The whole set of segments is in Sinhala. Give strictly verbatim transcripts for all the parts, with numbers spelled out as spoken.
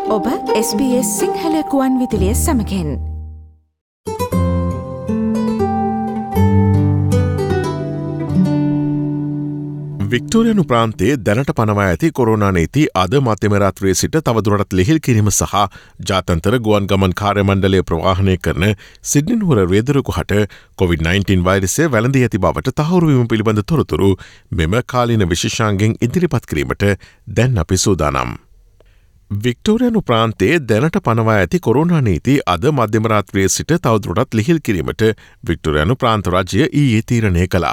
ඔබ එස් බී එස් සිංහල කුවන් විදුලිය සමගින් වික්ටෝරියානු ප්‍රාන්තයේ දැනට පනවා ඇති කොරෝනා නීති අද මධ්‍යම රාත්‍රියේ සිට තවදුරටත් ලිහිල් කිරීම සහ ජාත්‍යන්තර ගුවන් ගමන් කාර්ය මණ්ඩලය ප්‍රවාහනය කරන සිඩ්නි නුවර රියැදුරකුහට කොවිඩ් නයින්ටීන් වෛරසය වැළඳී ඇති බවට තහවුරු වීම පිළිබඳ තොරතුරු මෙම කාලීන විශේෂාංගෙන් ඉදිරිපත් කිරීමට දැන් අපි සූදානම්. වික්ටෝරියානු ප්‍රාන්තයේ දැනට පනවා ඇති කොරෝනා නීති අද මධ්‍යම රාත්‍රියේ සිට තවදුරටත් ලිහිල් කිරීමට වික්ටෝරියානු ප්‍රාන්ත රාජ්‍ය ඊයේ තීරණය කළා.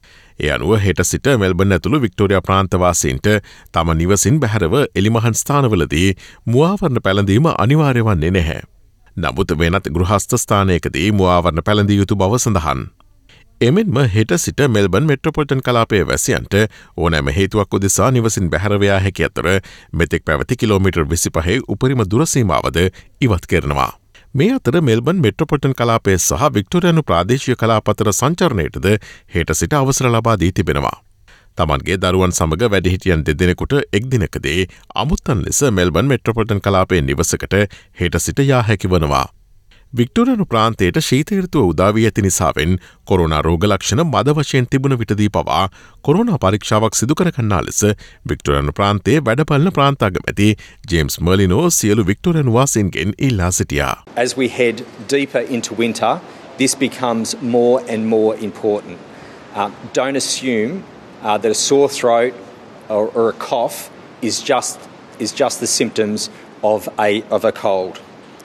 ඒ අනුව හෙට සිට මෙල්බන් ඇතුළු වික්ටෝරියා ප්‍රාන්තවාසීන්ට තම නිවසින් බැහැරව එලිමහන් ස්ථානවලදී මුවාවරණ පැළඳීම අනිවාර්ය වන්නේ නැහැ. නමුත් වෙනත් ගෘහස්ථ ස්ථානයකදී මුවාවරණ පැළඳිය යුතු බව සඳහන්. එමෙන්ම හෙට සිට මෙල්බන් මෙට්‍රොපොලිටන් කලාපයේ වැසියන්ට ඕනෑම හේතුවක් උදෙසා නිවසින් බැහැර යා හැකි අතර මෙතෙක් පැවති කිලෝමීටර් විසිපහේ උපරිම දුරසීමාවද ඉවත් කරනවා. මේ අතර මෙල්බන් මෙට්‍රොපොලිටන් කලාපය සහ වික්ටෝරියානු ප්‍රාදේශීය කලාපතර සංචරණයටද හෙට සිට අවසර ලබා දී තිබෙනවා. තමන්ගේ දරුවන් සමග වැඩිහිටියන් දෙදෙනෙකුට එක් දිනකදී අමුත්තන් ලෙස මෙල්බන් මෙට්‍රොපොලිටන් කලාපයේ නිවසකට හෙට සිට යා හැකි වනවා. වික්ටෝරියානු ප්‍රාන්තයට ශීත ඍතුව උදා වී ඇති නිසාවෙන් කොරෝනා රෝග ලක්ෂණ මද වශයෙන් තිබුණ විටදී පවා කොරෝනා පරීක්ෂාවක් සිදු කර ගන්නා ලෙස වික්ටෝරියානු ප්‍රාන්තයේ වැඩපළන ප්‍රාන්ත අගමැති ජේම්ස් මර්ලිනෝ සියලු වික්ටෝරියානු වාසීන්ගෙන් ඉල්ලා සිටියා. As we head deeper into winter, this becomes more and more important. Uh, don't assume uh, that a sore throat or, or a cough is just is just the symptoms of a of a cold.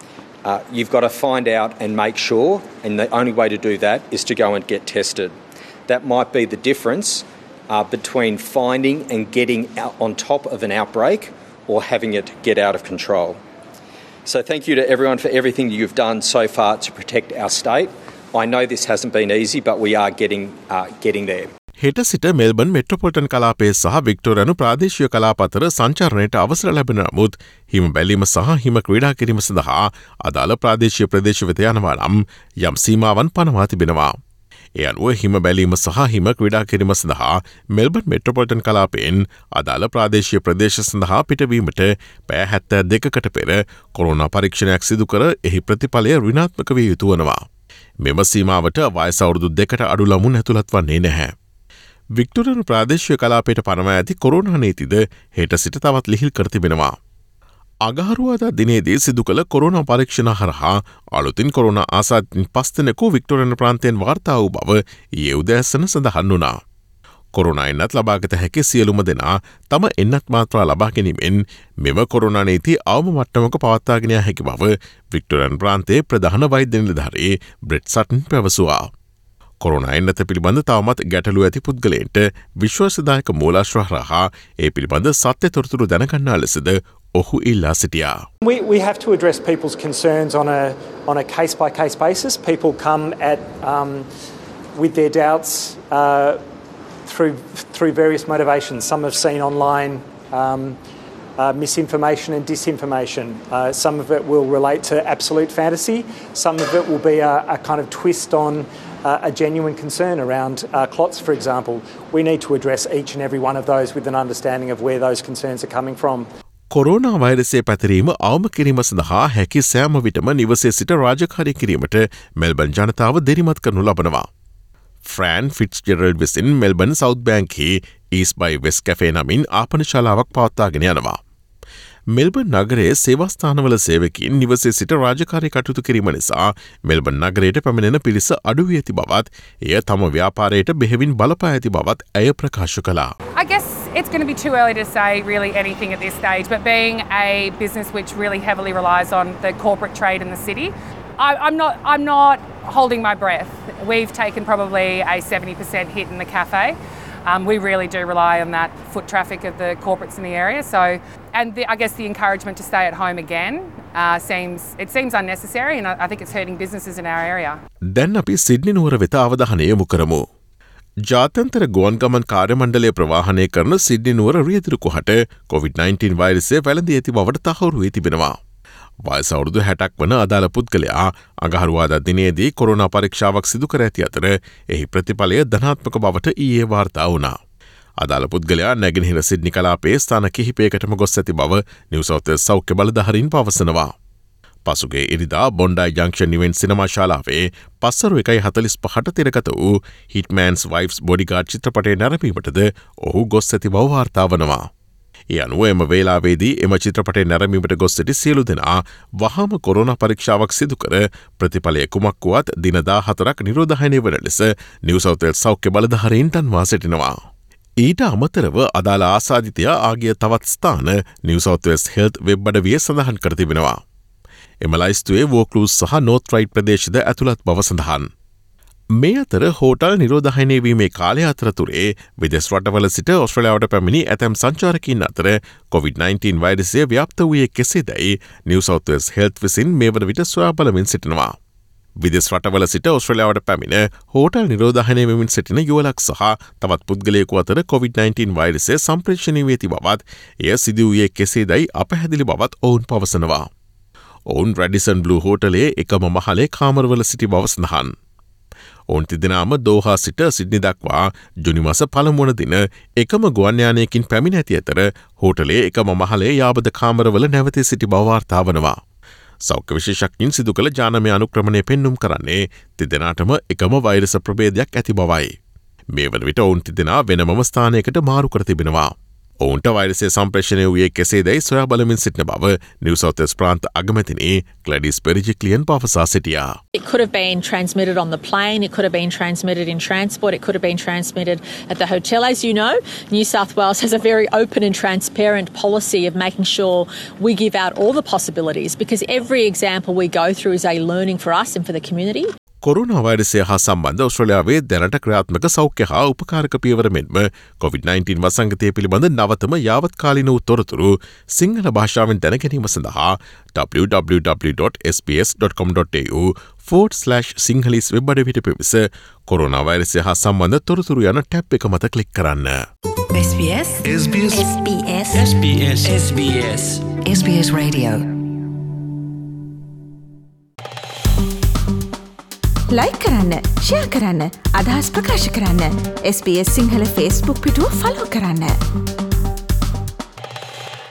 Uh, you've got to find out and make sure, and the only way to do that is to go and get tested. That might be the difference uh, between finding and getting out on top of an outbreak or having it get out of control. So thank you to everyone for everything you've done so far to protect our state. I know this hasn't been easy, but we are getting uh, getting there. හෙට සිට මෙල්බන් මෙට්‍රොපොලිටන් කලාපයේ සහ වික්ටෝරියානු ප්‍රාදේශීය කලාපතර සංචාරණයට අවසර ලැබෙන නමුත් හිම බැලීම සහ හිම ක්‍රීඩා කිරීම සඳහා අදාළ ප්‍රාදේශීය ප්‍රදේශ වෙත යනවා නම් යම් සීමාවන් පනවා තිබෙනවා. ඒ අනුව හිම බැලීම සහ හිම ක්‍රීඩා කිරීම සඳහා මෙල්බන් මෙට්‍රොපොලිටන් කලාපයෙන් අදාළ ප්‍රාදේශීය ප්‍රදේශ සඳහා පිටවීමට පැය හැත්තෑ දෙකකට පෙර කොරෝනා පරීක්ෂණයක් සිදු කර එහි ප්‍රතිඵලය ඍණාත්මක විය යුතු වනවා. මෙම සීමාවට වයස අවුරුදු දෙකට අඩු ළමුන් ඇතුළත් වන්නේ නැහැ. වික්ටෝරියානු ප්‍රාදේශීය කලාපයට පනවා ඇති කොරෝනා නීතිද හෙට සිට තවත් ලිහිල් කර තිබෙනවා. අගහරුවාදා දිනේදී සිදු කළ කොරෝනා පරීක්ෂණ හරහා අලුතින් කොරෝනා ආසාදිතයින් පස් දෙනෙකු වික්ටෝරියානු ප්‍රාන්තයෙන් වාර්තා වූ බව ඊයේ උදෑසන සඳහන් වුණා. කොරෝනා එන්නත් ලබාගත හැකි සියලුම දෙනා තම එන්නත් මාත්‍රා ලබා ගැනීමෙන් මෙම කොරෝනා නීති අවම මට්ටමක පවත්වාගෙන යා හැකි බව වික්ටෝරියානු ප්‍රාන්තයේ ප්‍රධාන වෛද්‍ය නිලධාරී බ්‍රෙට් සටන් පැවසුවා. කොරෝනා එන්නත පිළිබඳ තවමත් ගැටලු ඇති පුද්ගලයන්ට විශ්වාසදායක මූලාශ්‍ර හරහා ඒ පිළිබඳ සත්‍ය තොරතුරු දැනගන්නා ලෙසද ඔහු ඉල්ලා සිටියා. We, we have to address people's concerns on a, on a case-by-case basis. People come at um, with their doubts uh, through, through various motivations. Some have seen online um, uh, misinformation and disinformation. Uh, some of it will relate to absolute fantasy. Some of it will be a, a kind of twist on Uh, a genuine concern around uh, clots, for example. We need to address each and every one of those with an understanding of where those concerns are coming from. Corona වෛරසය පැතිරීම අවම කිරීම සඳහා හැකි සෑම විටම නිවසේ සිට රාජකාරී කිරීමට මෙල්බන් ජනතාව දිරිමත් කරනු ලබනවා. ෆ්‍රෑන් ෆිට්ස්ජෙරල්ඩ් විසින් මෙල්බන් සවුත් බැංක්හි ඊස් බයි වෙස් කැෆේ නමින් ආපනශාලාවක් පවත්වාගෙන යනවා. මෙල්බන් නගරයේ සේවාස්ථානවල සේවකින් නිවසේ සිට රාජකාරී කටයුතු කිරීම නිසා මෙල්බන් නගරයට පැමිණෙන පිරිස අඩු වී ඇති බවත් එය තම ව්‍යාපාරයට බෙහෙවින් බලපා ඇති බවත් ඇය ප්‍රකාශ කළා. I guess it's going to be too early to say really anything at this stage, but being a business which really heavily relies on the corporate trade in the city, I, I'm not I'm not holding my breath. We've taken probably a seventy percent hit in the cafe. Um, we really do rely on that foot traffic of the corporates in the area. So, and the, I guess the encouragement to stay at home again uh, seems it seems unnecessary, and I, I think it's hurting businesses in our area. දැන් අපි සිඩ්නි නුවර වෙත අවධානය යොමු කරමු. ජාත්‍යන්තර ගුවන් ගමන් කාර්ය මණ්ඩලය ප්‍රවාහනය කරන සිඩ්නි නුවර රියැදුරකුහට කොවිඩ් නයින්ටීන් වෛරසය වැළඳී ඇති බවට තහවුරු වී තිබෙනවා. වයස අවුරුදු හැටක් වන අදාළ පුද්ගලයා අඟහරුවාදා දිනේදී කොරෝනා පරීක්ෂාවක් සිදු කර ඇති අතර එහි ප්‍රතිඵලය ධනාත්මක බවට ඊයේ වාර්තා වුණා. අදාළ පුද්ගලයා නැගෙනහිර සිඩ්නි කලාපයේ ස්ථාන කිහිපයකටම ගොස් ඇති බව නිව් සවුත් වේල්ස් සෞඛ්‍ය බලධාරීන් පවසනවා. පසුගේ ඉරිදා බොන්ඩයි ජංක්ෂන් ඉවෙන්ට් සිනමා ශාලාවේ පස්සරු එකයි හතලිස් පහට තිරගත වූ හිට්මෑන්ස් වයිෆ්ස් බොඩිගාඩ් චිත්‍රපටය නැරඹීමටද ඔහු ගොස් ඇති බව වාර්තා වනවා. ඒ අනුව එම වේලාවේදී එම චිත්‍රපටය නැරඹීමට ගොස් සිටි සියලු දෙනා වහාම කොරෝනා පරීක්ෂාවක් සිදු කර ප්‍රතිඵලය කුමක් වුවත් දින දාහතරක් නිරෝධායනය වන ලෙස නිව් සවුත් වේල්ස් සෞඛ්‍ය බලධාරීන් දන්වා සිටිනවා. ඊට අමතරව අදාළ ආසාදිතයා ආගිය තවත් ස්ථාන New South Wales health web අඩවියේ සඳහන් කර තිබෙනවා. එම ලයිස්තුවේ වෝක්ලූස් සහ නෝත් රයිට් ප්‍රදේශද ඇතුළත් බව සඳහන්. මේ අතර හෝටල් නිරෝධායනය වීමේ කාලය අතරතුරේ විදෙස් රටවල සිට ඔස්ට්‍රේලියාවට පැමිණි ඇතැම් සංචාරකයින් අතර කොවිඩ් නයින්ටීන් වෛරසය ව්‍යාප්ත වූයේ කෙසේදැයි නිව් සවුත් වේල්ස් හෙල්ත් විසින් මේ වන විට සොයා බලමින් සිටිනවා. විදෙස් රටවල සිට ඔස්ට්‍රේලියාවට පැමිණ හෝටල් නිරෝධායනය වෙමින් සිටින යුවලක් සහ තවත් පුද්ගලයෙකු අතර කොවිඩ් නයින්ටීන් වෛරසය සම්ප්‍රේෂණය වී ඇති බවත් එය සිදු වූයේ කෙසේදැයි අපැහැදිලි බවත් ඔවුන් පවසනවා. ඔවුන් රැඩිසන් බ්ලූ හෝටලේ එකම මහලේ කාමරවල සිටි බව සඳහන්. ඔවුන් තිදෙනාම දෝහා සිට සිඩ්නි දක්වා ජුනි මස පළමුවන දින එකම ගුවන් යානයකින් පැමිණ ඇති අතර හෝටලේ එකම මහලේ යාබද කාමරවල නැවතී සිටි බව වාර්තා වනවා. සෞඛ්‍ය විශේෂඥයින් සිදු කළ ජානමය අනුක්‍රමණය පෙන්නුම් කරන්නේ තිදෙනාටම එකම වෛරස ප්‍රභේදයක් ඇති බවයි. මේ වන විට ඔවුන් තිදෙනා වෙනමම ස්ථානයකට මාරු කර තිබෙනවා. ඔවුන්ට වෛරසය සම්ප්‍රේෂණය වූයේ කෙසේදැයි සොයා බලමින් සිටින බව නිව් සවුත් වේල්ස් ප්‍රාන්ත අගමැතිනි ග්ලැඩිස් පෙරිජික්ලියන් පවසා සිටියා. It could have been transmitted on the plane, it could have been transmitted in transport, it could have been transmitted at the hotel. As you know, New South Wales has a very open and transparent policy of making sure we give out all the possibilities because every example we go through is a learning for us and for the community. Corona වෛරසය හා සම්බන්ධ ඔස්ට්‍රේලියාවේ දැනට ක්‍රියාත්මක සෞඛ්‍ය හා උපකාරක පියවර මෙන්ම කොවිඩ් නයින්ටීන් වසංගතය පිළිබඳ නවතම යාවත්කාලින වූ තොරතුරු සිංහල භාෂාවෙන් දැනගැනීම සඳහා double-u double-u double-u dot s b s dot com dot a u forward slash Sinhalese web අඩවියට පිවිස කොරුණා වෛරසය හා සම්බන්ධ තොරතුරු යන ටැබ් එක මත ක්ලික් කරන්න. SBS SBS SBS SBS SBS SBS Radio like කරන්න, ෂෙයා කරන්න, අදහස් ප්‍රකාශ කරන්න. S B S Sinhala Facebook පිටුව ෆලෝ කරන්න.